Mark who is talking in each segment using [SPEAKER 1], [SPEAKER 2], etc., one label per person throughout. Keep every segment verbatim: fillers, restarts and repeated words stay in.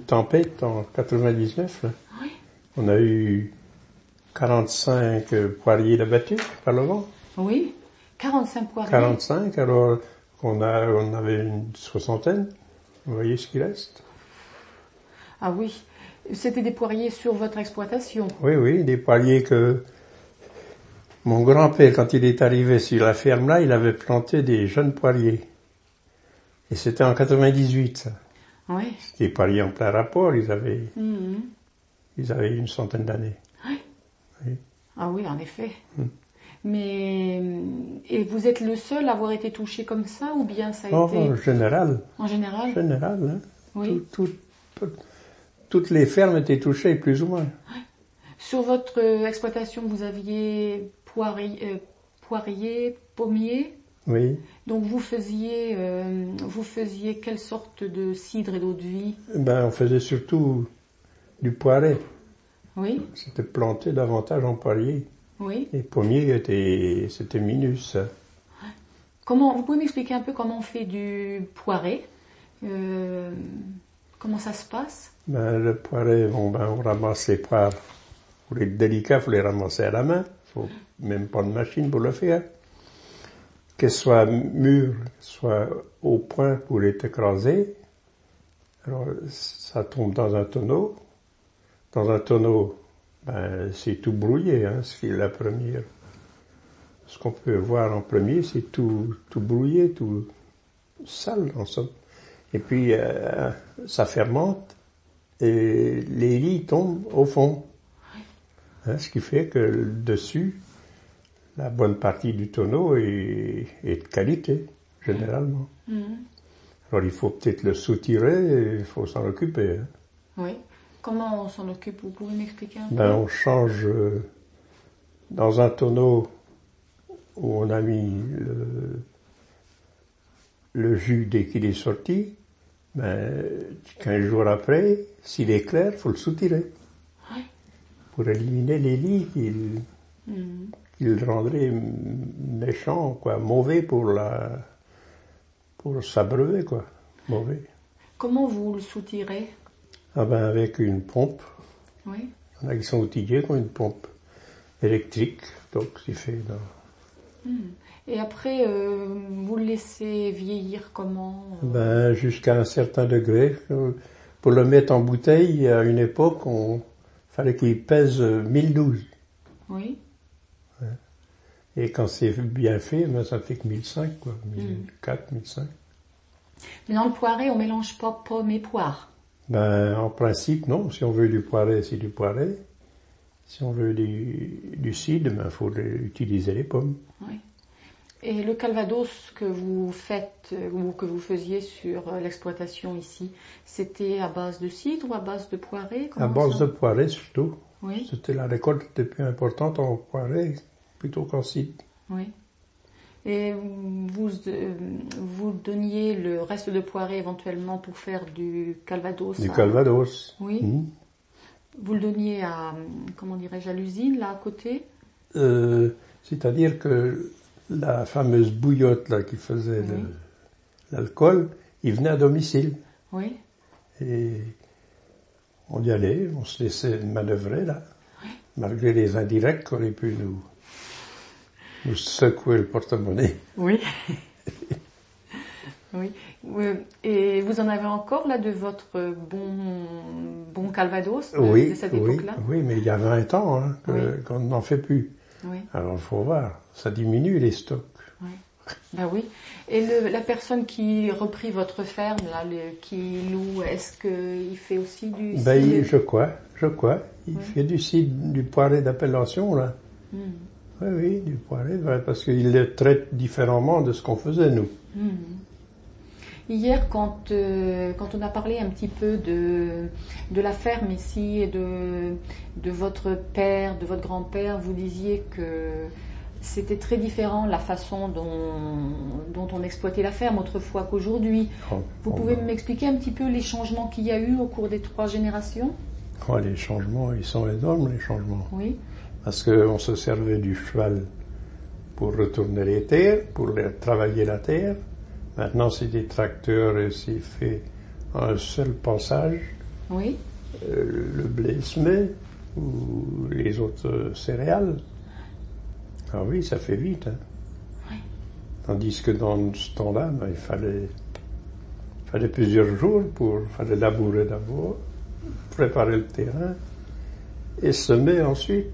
[SPEAKER 1] tempête en quatre-vingt-dix-neuf. Là.
[SPEAKER 2] Oui.
[SPEAKER 1] On a eu quarante-cinq poiriers d'abattus par le vent.
[SPEAKER 2] Oui. quarante-cinq poiriers.
[SPEAKER 1] quarante-cinq, alors qu'on a, on avait une soixantaine. Vous voyez ce qui reste?
[SPEAKER 2] Ah oui. C'était des poiriers sur votre exploitation?
[SPEAKER 1] Oui, oui, des poiriers que mon grand-père, quand il est arrivé sur la ferme là, il avait planté des jeunes poiriers. Et c'était en quatre-vingt-dix-huit, ça.
[SPEAKER 2] Oui.
[SPEAKER 1] Des poiriers en plein rapport, ils avaient,
[SPEAKER 2] Mmh.
[SPEAKER 1] ils avaient une centaine d'années.
[SPEAKER 2] Oui.
[SPEAKER 1] Oui.
[SPEAKER 2] Ah oui, en effet.
[SPEAKER 1] Mmh.
[SPEAKER 2] Mais, et vous êtes le seul à avoir été touché comme ça, ou bien ça a
[SPEAKER 1] Oh,
[SPEAKER 2] été...
[SPEAKER 1] en général.
[SPEAKER 2] En général?
[SPEAKER 1] En général, hein.
[SPEAKER 2] Oui.
[SPEAKER 1] Tout, tout, tout, toutes les fermes étaient touchées, plus ou moins.
[SPEAKER 2] Sur votre euh, exploitation, vous aviez poirier, euh, poirier, pommier.
[SPEAKER 1] Oui.
[SPEAKER 2] Donc vous faisiez, euh, vous faisiez quelle sorte de cidre et d'eau de vie?
[SPEAKER 1] Ben, on faisait surtout du poiret.
[SPEAKER 2] Oui.
[SPEAKER 1] C'était planté davantage en poirier.
[SPEAKER 2] Oui.
[SPEAKER 1] Les pommiers étaient, c'était minus.
[SPEAKER 2] Comment, vous pouvez m'expliquer un peu comment on fait du poiret? euh, Comment ça se passe?
[SPEAKER 1] Ben, le poiret, bon, ben, on ramasse les poires. Pour être délicat, il faut les ramasser à la main. Il faut même pas de machine pour le faire. Qu'elles soient mûres, soit au point pour être écrasées. Alors, ça tombe dans un tonneau. Dans un tonneau, ben, c'est tout brouillé, hein, ce qui est la première. Ce qu'on peut voir en premier, c'est tout, tout brouillé, tout sale, en somme. Et puis, euh, ça fermente et les lits tombent au fond. Hein, ce qui fait que le dessus, la bonne partie du tonneau est, est de qualité, généralement.
[SPEAKER 2] Mmh.
[SPEAKER 1] Alors, il faut peut-être le soutirer, il faut s'en occuper. Hein.
[SPEAKER 2] Oui. Comment on s'en occupe? Vous pouvez m'expliquer un peu?
[SPEAKER 1] Ben, on change euh, dans un tonneau où on a mis le, le jus dès qu'il est sorti. Ben, quinze jours après, s'il est clair, il faut le soutirer.
[SPEAKER 2] Oui.
[SPEAKER 1] Pour éliminer les lits qu'il
[SPEAKER 2] Mmh.
[SPEAKER 1] qu'il rendrait méchant, quoi, mauvais pour la, pour s'abreuver, quoi, mauvais.
[SPEAKER 2] Comment vous le soutirez?
[SPEAKER 1] Ah ben, avec une pompe.
[SPEAKER 2] Oui.
[SPEAKER 1] Il y en a qui sont outillés qui ont une pompe électrique, donc c'est fait dans...
[SPEAKER 2] Mmh. Et après, euh, vous le laissez vieillir comment? euh
[SPEAKER 1] Ben, jusqu'à un certain degré. Pour le mettre en bouteille, à une époque, on fallait qu'il pèse mille douze.
[SPEAKER 2] Oui.
[SPEAKER 1] Et quand c'est bien fait, ben, ça fait que mille cinq, quoi. mille quatre, mille cinq.
[SPEAKER 2] Mais dans le poiret, on mélange pas pommes et poires.
[SPEAKER 1] Ben, en principe, non. Si on veut du poiret, c'est du poiret. Si on veut du, du cidre, ben, faut utiliser les pommes.
[SPEAKER 2] Oui. Et le calvados que vous faites, ou que vous faisiez sur l'exploitation ici, c'était à base de cidre ou à base de poiret?
[SPEAKER 1] À base de poiret, surtout.
[SPEAKER 2] Oui.
[SPEAKER 1] C'était la récolte était plus importante en poiret plutôt qu'en cidre.
[SPEAKER 2] Oui. Et vous, euh, vous donniez le reste de poiret éventuellement pour faire du calvados?
[SPEAKER 1] Du
[SPEAKER 2] à...
[SPEAKER 1] calvados.
[SPEAKER 2] Oui. Mmh. Vous le donniez à, comment dirais-je, à l'usine, là, à côté?
[SPEAKER 1] euh, C'est-à-dire que la fameuse bouillotte, là, qui faisait oui. le, l'alcool, il venait à domicile.
[SPEAKER 2] Oui.
[SPEAKER 1] Et on y allait, on se laissait manœuvrer, là.
[SPEAKER 2] Oui.
[SPEAKER 1] Malgré les indirects qu'on aurait pu nous, nous secouer le porte-monnaie.
[SPEAKER 2] Oui. Oui. Et vous en avez encore là de votre bon, bon calvados de,
[SPEAKER 1] oui,
[SPEAKER 2] de cette
[SPEAKER 1] oui,
[SPEAKER 2] époque-là?
[SPEAKER 1] Oui, mais il y a vingt ans hein, que,
[SPEAKER 2] oui.
[SPEAKER 1] qu'on n'en fait plus.
[SPEAKER 2] Oui.
[SPEAKER 1] Alors il faut voir, ça diminue les stocks.
[SPEAKER 2] Oui. Ben oui. Et le, la personne qui reprit votre ferme, là, le, qui loue, est-ce qu'il fait aussi du cidre?
[SPEAKER 1] Ben, je crois, je crois. Il
[SPEAKER 2] oui.
[SPEAKER 1] fait du cidre, du poiret d'appellation, là.
[SPEAKER 2] Mm.
[SPEAKER 1] Oui, oui, du poiret, parce qu'il le traite différemment de ce qu'on faisait, nous.
[SPEAKER 2] Mm. Hier, quand, euh, quand on a parlé un petit peu de, de la ferme ici et de, de votre père, de votre grand-père, vous disiez que c'était très différent la façon dont, dont on exploitait la ferme autrefois qu'aujourd'hui. Oh, vous oh pouvez ben. m'expliquer un petit peu les changements qu'il y a eu au cours des trois générations?
[SPEAKER 1] Oh, les changements, ils sont énormes, les changements.
[SPEAKER 2] Oui.
[SPEAKER 1] Parce qu'on se servait du cheval pour retourner les terres, pour les, travailler la terre. Maintenant, c'est des tracteurs et c'est fait un seul passage.
[SPEAKER 2] Oui.
[SPEAKER 1] euh, le blé semé ou les autres euh, céréales. Ah oui, ça fait vite. Hein.
[SPEAKER 2] Oui.
[SPEAKER 1] Tandis que dans ce temps-là, ben, il fallait, fallait plusieurs jours pour fallait labourer d'abord, préparer le terrain et semer ensuite.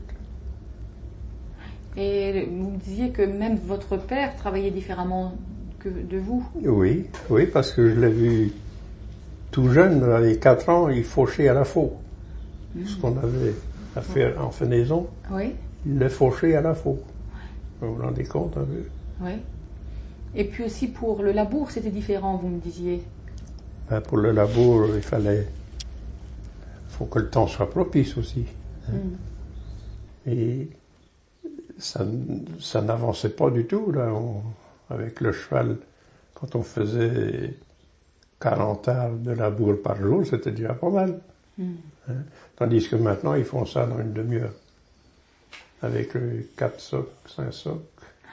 [SPEAKER 2] Et vous me disiez que même votre père travaillait différemment que de vous.
[SPEAKER 1] Oui, oui, parce que je l'ai vu tout jeune, avec quatre ans, il fauchait à la faux. Mmh. Ce qu'on avait à faire en fenaison,
[SPEAKER 2] oui.
[SPEAKER 1] il le fauchait à la faux. Vous vous rendez compte un peu?
[SPEAKER 2] Oui. Et puis aussi pour le labour, c'était différent, vous me disiez.
[SPEAKER 1] Ben, pour le labour, il fallait, faut que le temps soit propice aussi. Hein. Mmh. Et ça, ça n'avançait pas du tout là. On, avec le cheval, quand on faisait quarante heures de labour par jour, c'était déjà pas mal. Mmh. Hein? Tandis que maintenant, ils font ça dans une demi-heure. Avec euh, quatre socs, cinq socs.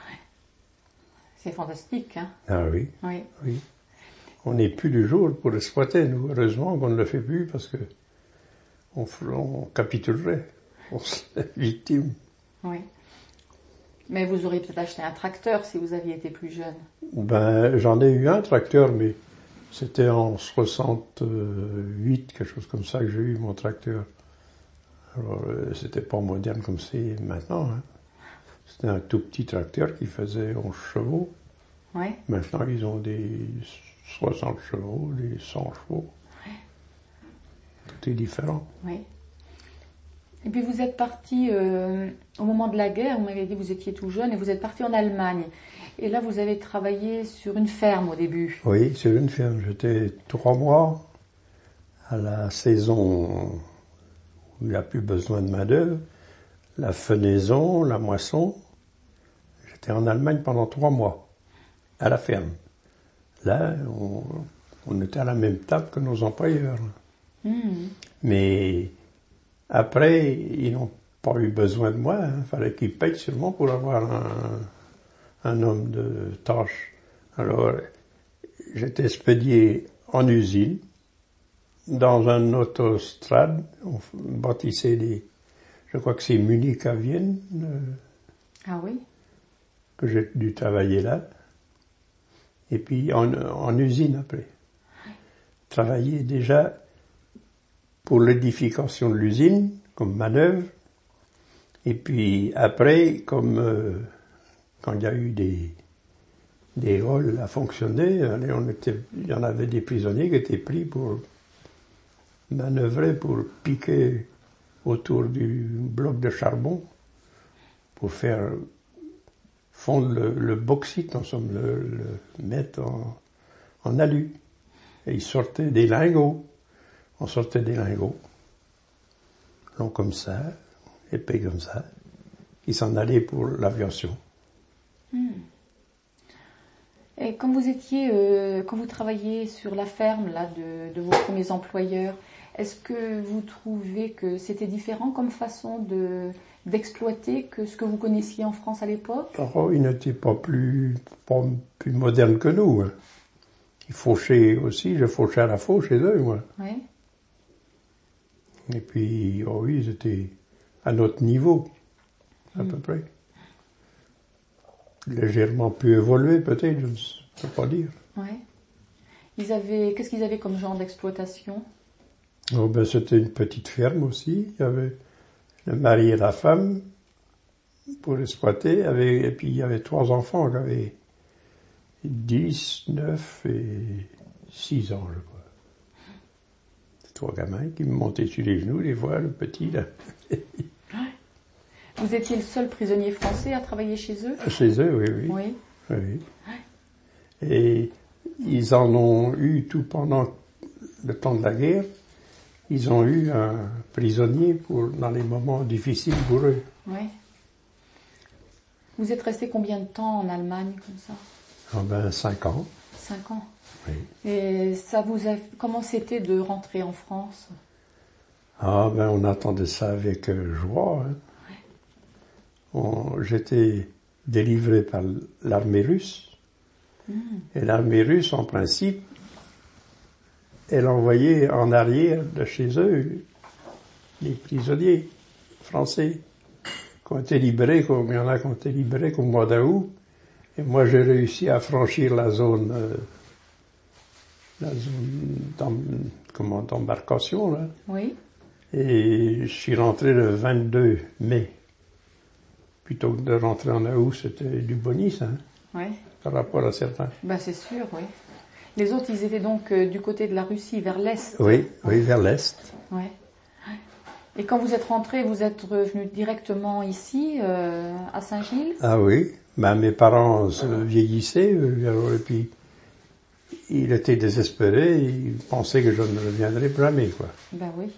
[SPEAKER 2] C'est fantastique, hein?
[SPEAKER 1] Ah oui.
[SPEAKER 2] Oui.
[SPEAKER 1] Oui. On n'est plus du jour pour exploiter, nous. Heureusement qu'on ne le fait plus parce que on, on capitulerait. On serait victime.
[SPEAKER 2] Oui. Mais vous auriez peut-être acheté un tracteur si vous aviez été plus jeune.
[SPEAKER 1] Ben, j'en ai eu un tracteur, mais c'était en soixante-huit, quelque chose comme ça, que j'ai eu mon tracteur. Alors, euh, c'était pas moderne comme c'est maintenant. Hein. C'était un tout petit tracteur qui faisait onze chevaux.
[SPEAKER 2] Oui.
[SPEAKER 1] Maintenant, ils ont des soixante chevaux, des cent chevaux.
[SPEAKER 2] Oui.
[SPEAKER 1] Tout est différent.
[SPEAKER 2] Oui. Et puis vous êtes parti euh, au moment de la guerre, vous m'avez dit que vous étiez tout jeune, et vous êtes parti en Allemagne. Et là, vous avez travaillé sur une ferme au début.
[SPEAKER 1] Oui, sur une ferme. J'étais trois mois à la saison où il n'y a plus besoin de main-d'œuvre, la fenaison, la moisson. J'étais en Allemagne pendant trois mois, à la ferme. Là, on, on était à la même table que nos employeurs. Mmh. Mais après, ils n'ont pas eu besoin de moi. Il fallait qu'ils payent sûrement pour avoir un, un homme de tâche. Alors, j'étais expédié en usine, dans un autostrade. On bâtissait des... Je crois que c'est Munich à Vienne. Euh,
[SPEAKER 2] ah oui?
[SPEAKER 1] Que j'ai dû travailler là. Et puis en, en usine après. Travailler déjà pour l'édification de l'usine, comme manœuvre. Et puis après, comme euh, quand il y a eu des, des halls à fonctionner, on était, il y en avait des prisonniers qui étaient pris pour manœuvrer, pour piquer autour du bloc de charbon, pour faire fondre le, le bauxite, en somme, le, le mettre en, en alu. Et ils sortaient des lingots. On sortait des lingots. Long comme ça, épais comme ça. Ils s'en allaient pour l'aviation.
[SPEAKER 2] Hmm. Et quand vous étiez, euh, quand vous travailliez sur la ferme là de, de vos premiers employeurs, est-ce que vous trouvez que c'était différent comme façon de d'exploiter que ce que vous connaissiez en France à l'époque?
[SPEAKER 1] Oh, ils n'étaient pas plus, pas plus modernes que nous. Hein. Ils fauchaient aussi, je fauchais à la fauche chez eux, moi.
[SPEAKER 2] Oui. Et
[SPEAKER 1] puis, oh oui, ils étaient à notre niveau, à mmh. peu près. Légèrement plus évolués, peut-être, je ne peux pas dire.
[SPEAKER 2] Oui. Ils avaient, qu'est-ce qu'ils avaient comme genre d'exploitation?
[SPEAKER 1] Oh, ben, c'était une petite ferme aussi. Il y avait le mari et la femme pour exploiter, avec, et puis il y avait trois enfants qui avaient dix, neuf et six ans, je crois. Trois gamins qui me montaient sur les genoux, les fois, le petit, là.
[SPEAKER 2] Vous étiez le seul prisonnier français à travailler chez eux?
[SPEAKER 1] Chez eux, oui, oui.
[SPEAKER 2] Oui.
[SPEAKER 1] oui. Et ils en ont eu tout pendant le temps de la guerre. Ils ont eu un prisonnier pour, dans les moments difficiles pour eux.
[SPEAKER 2] Oui. Vous êtes resté combien de temps en Allemagne, comme ça?
[SPEAKER 1] Ah ben, cinq ans.
[SPEAKER 2] Cinq ans.
[SPEAKER 1] Oui.
[SPEAKER 2] Et ça vous a, comment c'était de rentrer en France?
[SPEAKER 1] Ah ben, on attendait ça avec euh, joie. Hein.
[SPEAKER 2] Oui.
[SPEAKER 1] On, j'étais délivré par l'armée russe. Mmh. Et l'armée russe, en principe, elle envoyait en arrière de chez eux les prisonniers français qui ont été libérés, comme il y en a qui ont été libérés qu'au mois d'août. Et moi, j'ai réussi à franchir la zone, euh, la zone d'em- comment, d'embarcation, là.
[SPEAKER 2] Oui.
[SPEAKER 1] Et je suis rentré le vingt-deux mai. Plutôt que de rentrer en août, c'était du bonus, hein,
[SPEAKER 2] Oui.
[SPEAKER 1] par rapport à certains.
[SPEAKER 2] Ben, c'est sûr, oui. Les autres, ils étaient donc euh, du côté de la Russie, vers l'Est.
[SPEAKER 1] Oui, oui, vers l'Est.
[SPEAKER 2] Oui. Et quand vous êtes rentré, vous êtes revenu directement ici, euh, à Saint-Gilles?
[SPEAKER 1] Ah oui, ben, mes parents se vieillissaient, euh, alors, et puis il était désespéré, il pensait que je ne reviendrais jamais, quoi.
[SPEAKER 2] Ben oui.